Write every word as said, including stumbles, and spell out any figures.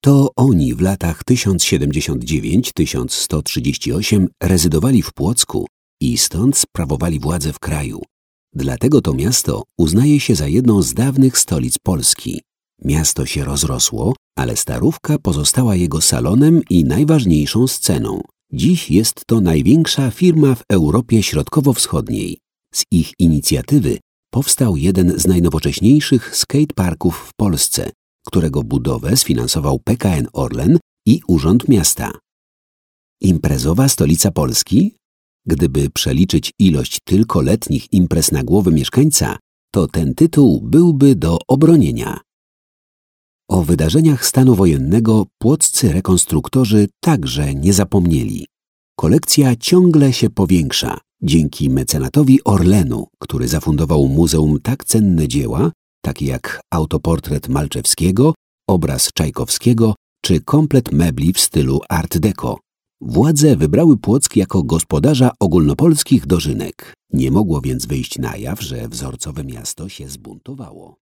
To oni w latach tysiąc siedemdziesiąt dziewięć do tysiąc sto trzydzieści osiem rezydowali w Płocku i stąd sprawowali władzę w kraju. Dlatego to miasto uznaje się za jedną z dawnych stolic Polski. Miasto się rozrosło, ale Starówka pozostała jego salonem i najważniejszą sceną. Dziś jest to największa firma w Europie Środkowo-Wschodniej. Z ich inicjatywy powstał jeden z najnowocześniejszych skateparków w Polsce, którego budowę sfinansował P K N Orlen i Urząd Miasta. Imprezowa stolica Polski? Gdyby przeliczyć ilość tylko letnich imprez na głowę mieszkańca, to ten tytuł byłby do obronienia. O wydarzeniach stanu wojennego płoccy rekonstruktorzy także nie zapomnieli. Kolekcja ciągle się powiększa dzięki mecenatowi Orlenu, który zafundował muzeum tak cenne dzieła, takie jak autoportret Malczewskiego, obraz Czajkowskiego czy komplet mebli w stylu Art Deco. Władze wybrały Płock jako gospodarza ogólnopolskich dożynek. Nie mogło więc wyjść na jaw, że wzorcowe miasto się zbuntowało.